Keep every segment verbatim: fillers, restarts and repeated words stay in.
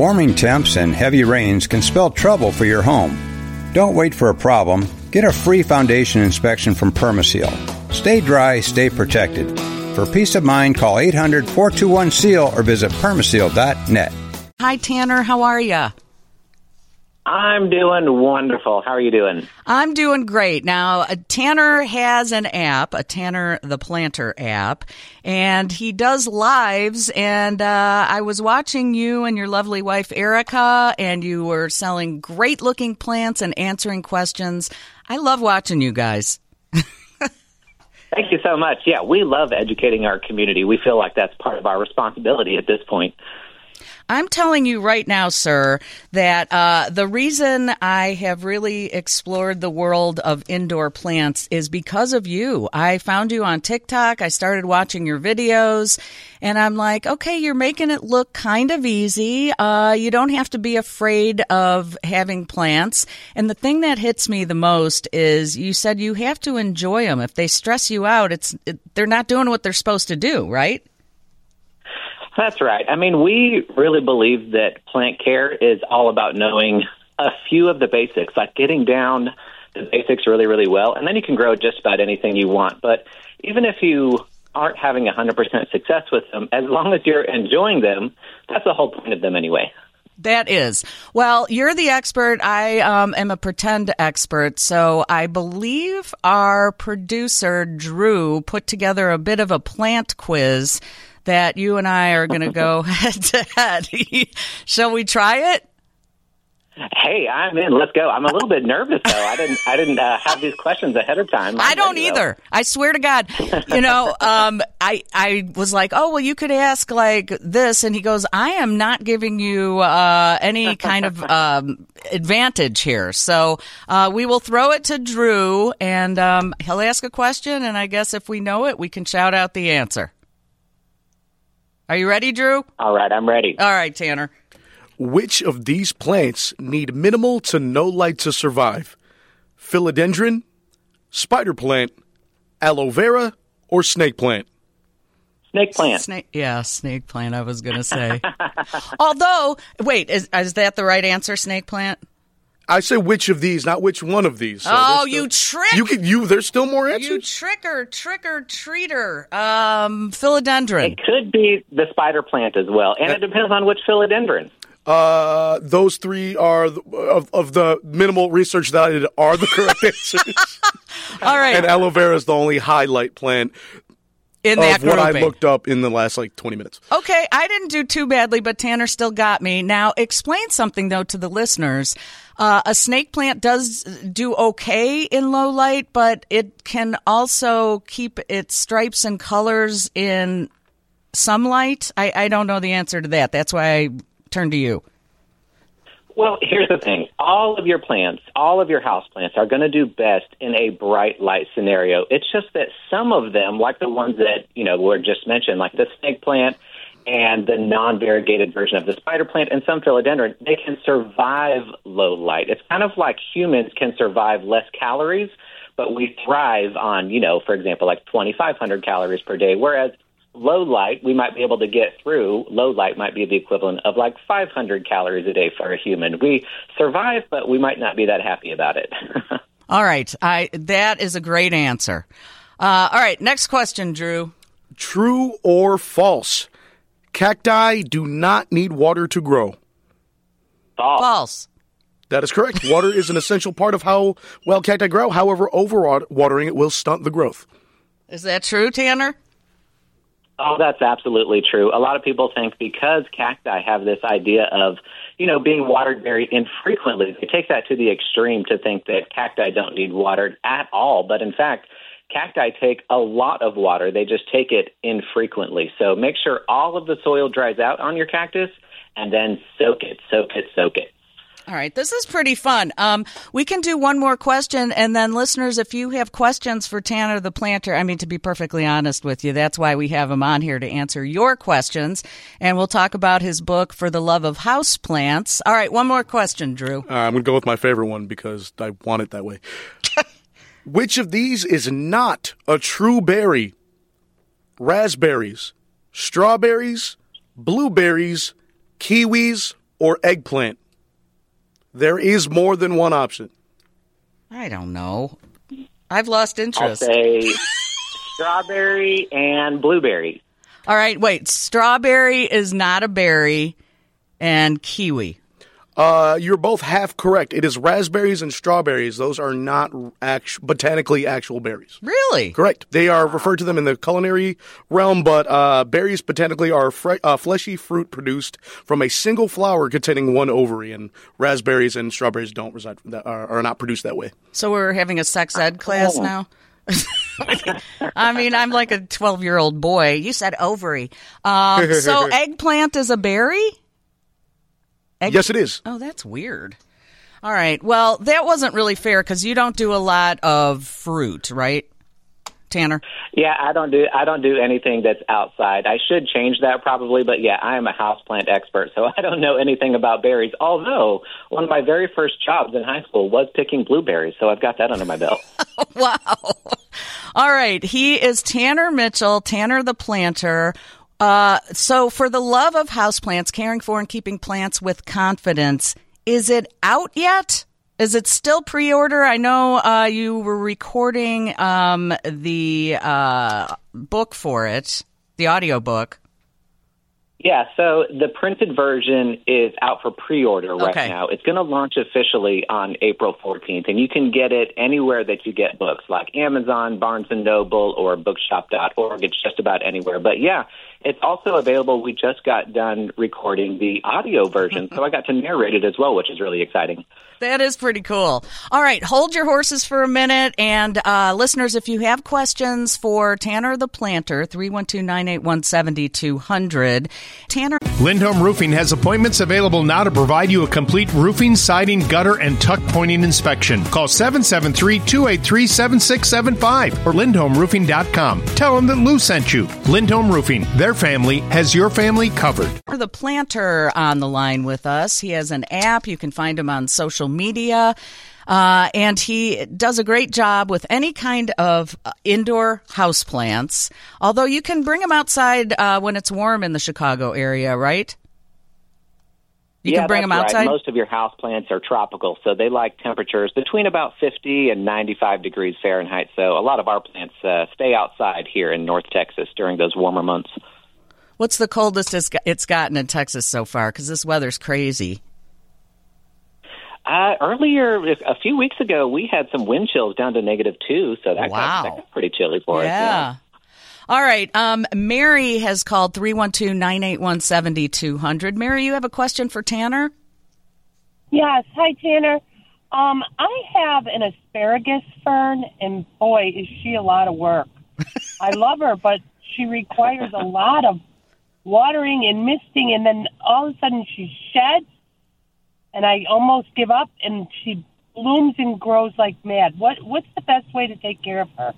Warming temps and heavy rains can spell trouble for your home. Don't wait for a problem. Get a free foundation inspection from Permaseal. Stay dry, stay protected. For peace of mind, call eight hundred, four two one, S E A L or visit permaseal dot net. Hi, Tanner. How are you? I'm doing wonderful. How are you doing? I'm doing great. Now, uh, Tanner has an app, a Tanner the Planter app, and he does lives. And uh, I was watching you and your lovely wife, Erica, and you were selling great-looking plants and answering questions. I love watching you guys. Thank you so much. Yeah, we love educating our community. We feel like that's part of our responsibility at this point. I'm telling you right now, sir, that uh, the reason I have really explored the world of indoor plants is because of you. I found you on TikTok. I started watching your videos, and I'm like, okay, you're making it look kind of easy. Uh, you don't have to be afraid of having plants. And the thing that hits me the most is you said you have to enjoy them. If they stress you out, it's it, they're not doing what they're supposed to do, right? That's right. I mean, we really believe that plant care is all about knowing a few of the basics, like getting down the basics really, really well, and then you can grow just about anything you want. But even if you aren't having one hundred percent success with them, as long as you're enjoying them, that's the whole point of them anyway. That is. Well, you're the expert. I um, am a pretend expert. So I believe our producer, Drew, put together a bit of a plant quiz that you and I are going to go head to head. Shall we try it? Hey, I'm in. Let's go. I'm a little bit nervous, though. I didn't I didn't uh, have these questions ahead of time. I'm I don't ready, either. Though. I swear to God. You know, um, I, I was like, oh, well, you could ask like this. And he goes, I am not giving you uh, any kind of um, advantage here. So uh, we will throw it to Drew, and um, he'll ask a question. And I guess if we know it, we can shout out the answer. Are you ready, Drew? All right, I'm ready. All right, Tanner. Which of these plants need minimal to no light to survive? Philodendron, spider plant, aloe vera, or snake plant? Snake plant. Snake, yeah, snake plant, I was going to say. Although, wait, is, is that the right answer, snake plant? I say which of these, not which one of these. So oh, still, you trick! You can, you. There's still more answers. You tricker, tricker, treater. Um, philodendron. It could be the spider plant as well, and that, it depends on which philodendron. Uh, those three are the, of of the minimal research that I did are the correct answers. All right, and aloe vera is the only highlight plant in that of what grouping. I looked up in the last like twenty minutes. Okay, I didn't do too badly, but Tanner still got me. Now, explain something though to the listeners. Uh, a snake plant does do okay in low light, but it can also keep its stripes and colors in some light. I, I don't know the answer to that. That's why I turned to you. Well, here's the thing. All of your plants, all of your house plants are going to do best in a bright light scenario. It's just that some of them, like the ones that, you know, were just mentioned, like the snake plant and the non-variegated version of the spider plant and some philodendron, they can survive low light. It's kind of like humans can survive less calories, but we thrive on, you know, for example, like twenty-five hundred calories per day, whereas low light, we might be able to get through. Low light might be the equivalent of like five hundred calories a day for a human. We survive, but we might not be that happy about it. All right. I that is a great answer. Uh, all right. Next question, Drew. True or false? Cacti do not need water to grow. False. False. That is correct. Water is an essential part of how well cacti grow. However, over-watering it will stunt the growth. Is that true, Tanner? Oh, that's absolutely true. A lot of people think because cacti have this idea of, you know, being watered very infrequently, they take that to the extreme to think that cacti don't need watered at all. But in fact, cacti take a lot of water. They just take it infrequently. So make sure all of the soil dries out on your cactus and then soak it, soak it, soak it. All right. This is pretty fun. Um, we can do one more question, and then listeners, if you have questions for Tanner the Planter, I mean, to be perfectly honest with you, that's why we have him on here to answer your questions, and we'll talk about his book, For the Love of Houseplants. All right, one more question, Drew. Uh, I'm going to go with my favorite one because I want it that way. Which of these is not a true berry? Raspberries, strawberries, blueberries, kiwis, or eggplant? There is more than one option. I don't know. I've lost I'll interest. say strawberry and blueberry. All right, wait. Strawberry is not a berry, and kiwi. Uh, you're both half correct. It is raspberries and strawberries. Those are not actu- botanically actual berries. Really? Correct. They are referred to them in the culinary realm, but uh, berries botanically are fre- uh, fleshy fruit produced from a single flower containing one ovary, and raspberries and strawberries don't reside that are, are not produced that way. So we're having a sex ed class Oh. now? I mean, I'm like a twelve-year-old boy. You said ovary. Um, so eggplant is a berry? Egg- Yes, it is. Oh, that's weird. All right. Well, that wasn't really fair because you don't do a lot of fruit, right, Tanner? Yeah, I don't do I don't do anything that's outside. I should change that probably, but yeah, I am a houseplant expert, so I don't know anything about berries. Although one of my very first jobs in high school was picking blueberries, so I've got that under my belt. Wow. All right. He is Tanner Mitchell, Tanner the planter. Uh, so for the love of houseplants, caring for and keeping plants with confidence, is it out yet? Is it still pre-order? I know uh, you were recording um, the uh, book for it, the audio book. Yeah, so the printed version is out for pre-order right Okay. now. It's going to launch officially on April fourteenth, and you can get it anywhere that you get books, like Amazon, Barnes and Noble, or bookshop dot org. It's just about anywhere. But yeah, it's also available. We just got done recording the audio version, so I got to narrate it as well, which is really exciting. That is pretty cool. All right, hold your horses for a minute. And uh, listeners, if you have questions for Tanner the planter, three one two, nine eight one, seven two zero zero. Tanner. Lindholm Roofing has appointments available now to provide you a complete roofing, siding, gutter, and tuck pointing inspection. Call seven seven three, two eight three, seven six seven five or lindholm roofing dot com. Tell them that Lou sent you. Lindholm Roofing, their family has your family covered. The planter on the line with us. He has an app. You can find him on social media. Uh, and he does a great job with any kind of indoor houseplants, although you can bring them outside uh, when it's warm in the Chicago area, right? You yeah, can bring that's them outside? Right. Most of your houseplants are tropical, so they like temperatures between about fifty and ninety-five degrees Fahrenheit. So a lot of our plants uh, stay outside here in North Texas during those warmer months. What's the coldest it's got- it's gotten in Texas so far? Because this weather's crazy. Uh, earlier, a few weeks ago, we had some wind chills down to negative two, so that, Wow. got, that got pretty chilly for us. Yeah. Yeah. All right. Um, Mary has called three one two, nine eight one, seven two zero zero. Mary, you have a question for Tanner? Yes. Hi, Tanner. Um, I have an asparagus fern, and boy, is she a lot of work. I love her, but she requires a lot of watering and misting, and then all of a sudden she sheds, and I almost give up, and she blooms and grows like mad. What What's the best way to take care of her?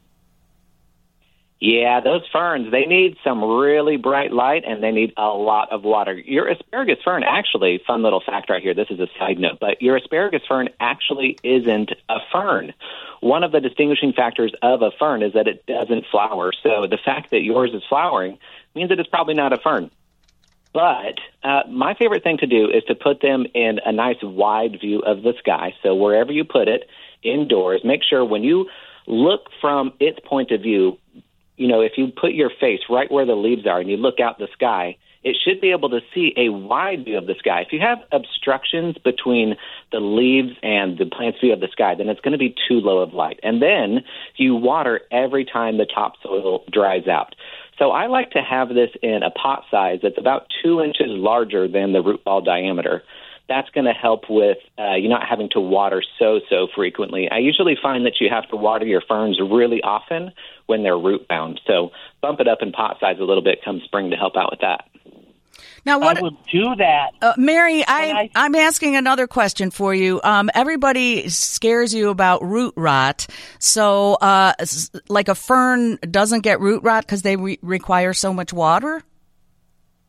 Yeah, those ferns, they need some really bright light, and they need a lot of water. Your asparagus fern, actually, fun little fact right here, this is a side note, but your asparagus fern actually isn't a fern. One of the distinguishing factors of a fern is that it doesn't flower. So the fact that yours is flowering means that it's probably not a fern. But uh, my favorite thing to do is to put them in a nice wide view of the sky. So wherever you put it, indoors, make sure when you look from its point of view, you know, if you put your face right where the leaves are and you look out the sky, it should be able to see a wide view of the sky. If you have obstructions between the leaves and the plant's view of the sky, then it's going to be too low of light. And then you water every time the topsoil dries out. So I like to have this in a pot size that's about two inches larger than the root ball diameter. That's going to help with uh, you not having to water so, so frequently. I usually find that you have to water your ferns really often when they're root bound. So bump it up in pot size a little bit come spring to help out with that. Now, what I will do that. Uh, Mary, I, I- I'm asking another question for you. Um, everybody scares you about root rot. So, uh, s- like a fern doesn't get root rot because they re- require so much water?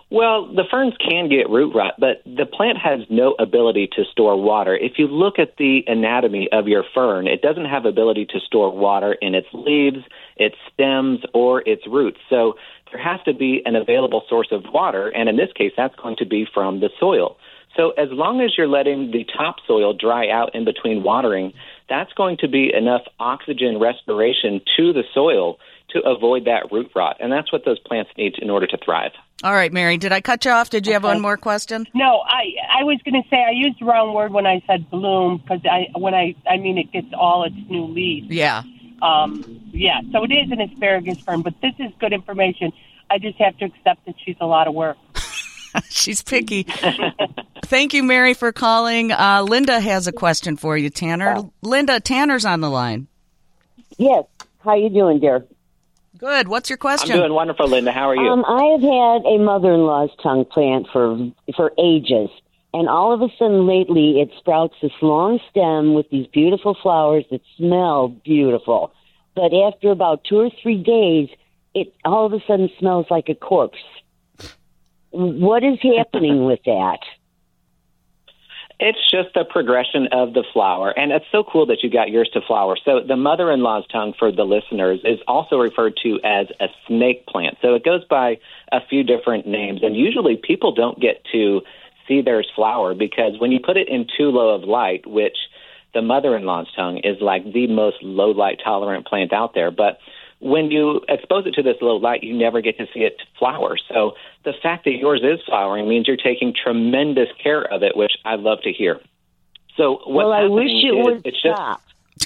Well, the ferns can get root rot, but the plant has no ability to store water. If you look at the anatomy of your fern, it doesn't have ability to store water in its leaves, its stems, or its roots. So there has to be an available source of water, and in this case, that's going to be from the soil. So as long as you're letting the topsoil dry out in between watering, that's going to be enough oxygen respiration to the soil to avoid that root rot. And that's what those plants need in order to thrive. All right, Mary, did I cut you off? Did you have Okay. one more question? No, I I was going to say I used the wrong word when I said bloom because I when I I mean it gets all its new leaves. Yeah. Um, yeah, so it is an asparagus fern, but this is good information. I just have to accept that she's a lot of work. She's picky. Thank you, Mary, for calling. Uh, Linda has a question for you, Tanner. Linda, Tanner's on the line. Yes. How you doing, dear? Good. What's your I'm question? doing wonderful, Linda. How are you? Um, I have had a mother-in-law's tongue plant for for ages, and all of a sudden lately it sprouts this long stem with these beautiful flowers that smell beautiful. But after about two or three days, it all of a sudden smells like a corpse. What is happening with that? It's just a progression of the flower, and it's so cool that you got yours to flower. So the mother-in-law's tongue, for the listeners, is also referred to as a snake plant. So it goes by a few different names, and usually people don't get to see theirs flower because when you put it in too low of light, which the mother-in-law's tongue is like the most low-light tolerant plant out there, but when you expose it to this low light, you never get to see it flower. So the fact that yours is flowering means you're taking tremendous care of it, which I love to hear. So what's Well, I wish happening it is would it's stop.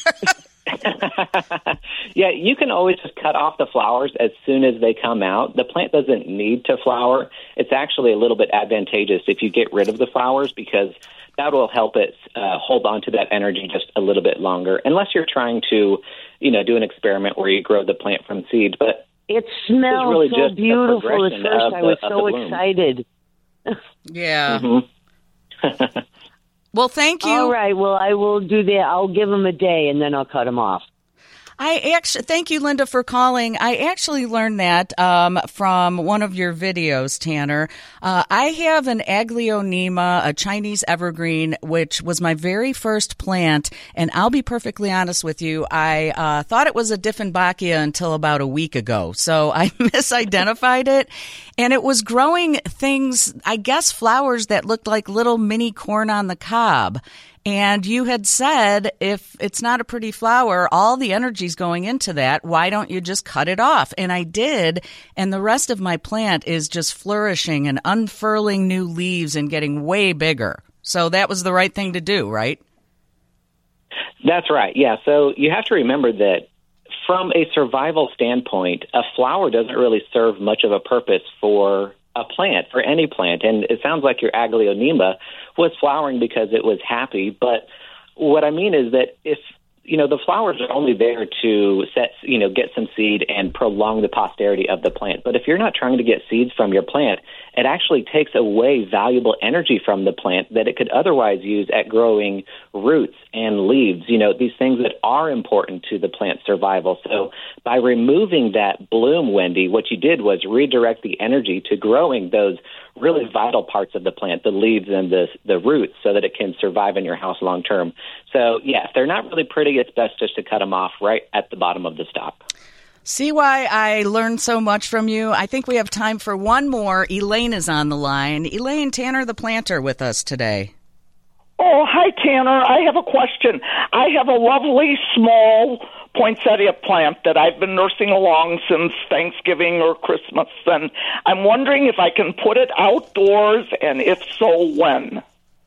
just yeah, you can always just cut off the flowers as soon as they come out. The plant doesn't need to flower. It's actually a little bit advantageous if you get rid of the flowers because that will help it uh, hold on to that energy just a little bit longer, unless you're trying to, you know, do an experiment where you grow the plant from seed. But It smells really so just a beautiful. At progression first, of I the- was of so the bloom. excited. Yeah. Mhm. Well, thank you. All right. Well, I will do that. I'll give them a day, and then I'll cut them off. I actually thank you, Linda, for calling. I actually learned that um, from one of your videos, Tanner. Uh, I have an Aglaonema, a Chinese evergreen, which was my very first plant. And I'll be perfectly honest with you, I uh, thought it was a Dieffenbachia until about a week ago. So I misidentified it. And it was growing things, I guess, flowers that looked like little mini corn on the cob. And you had said, if it's not a pretty flower, all the energy's going into that. Why don't you just cut it off? And I did. And the rest of my plant is just flourishing and unfurling new leaves and getting way bigger. So that was the right thing to do, right? That's right. Yeah. So you have to remember that from a survival standpoint, a flower doesn't really serve much of a purpose for a plant, for any plant. And it sounds like your Aglaonema was flowering because it was happy. But what I mean is that if, you know, the flowers are only there to set, you know, get some seed and prolong the posterity of the plant. But if you're not trying to get seeds from your plant, it actually takes away valuable energy from the plant that it could otherwise use at growing roots and leaves, you know, these things that are important to the plant's survival. So by removing that bloom, Wendy, what you did was redirect the energy to growing those really vital parts of the plant, the leaves and the the roots, so that it can survive in your house long term. So, yeah, if they're not really pretty, it's best just to cut them off right at the bottom of the stalk. See why I learned so much from you? I think we have time for one more. Elaine is on the line. Elaine, Tanner the planter with us today. Oh, hi, Tanner. I have a question. I have a lovely small poinsettia plant that I've been nursing along since Thanksgiving or Christmas, and I'm wondering if I can put it outdoors, and if so, when?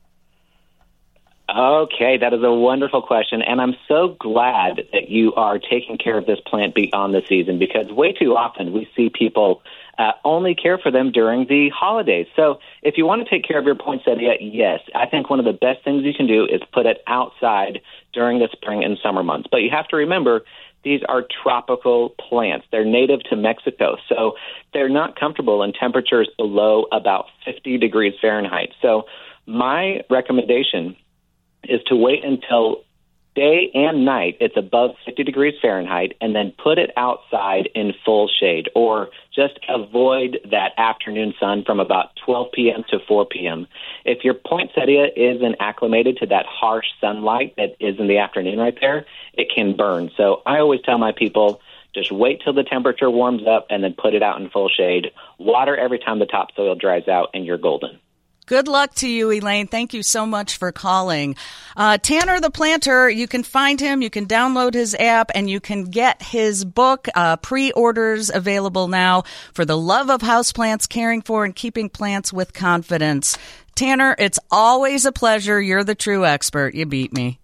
Okay, that is a wonderful question, and I'm so glad that you are taking care of this plant beyond the season, because way too often we see people uh, only care for them during the holidays. So if you want to take care of your poinsettia, yes, I think one of the best things you can do is put it outside during the spring and summer months. But you have to remember, these are tropical plants. They're native to Mexico, so they're not comfortable in temperatures below about fifty degrees Fahrenheit. So my recommendation is to wait until day and night, it's above fifty degrees Fahrenheit, and then put it outside in full shade, or just avoid that afternoon sun from about twelve p.m. to four p.m. If your poinsettia isn't acclimated to that harsh sunlight that is in the afternoon right there, it can burn. So I always tell my people, just wait till the temperature warms up and then put it out in full shade. Water every time the topsoil dries out, and you're golden. Good luck to you, Elaine. Thank you so much for calling. Uh, Tanner the Planter, you can find him, you can download his app, and you can get his book, uh, pre-orders available now, For the Love of Houseplants, Caring for and Keeping Plants with Confidence. Tanner, it's always a pleasure. You're the true expert. You beat me.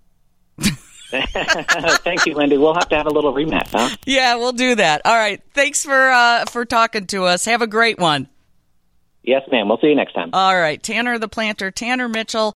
Thank you, Wendy. We'll have to have a little rematch, huh? Yeah, we'll do that. All right. Thanks for uh, for talking to us. Have a great one. Yes, ma'am. We'll see you next time. All right. Tanner the Planter, Tanner Mitchell.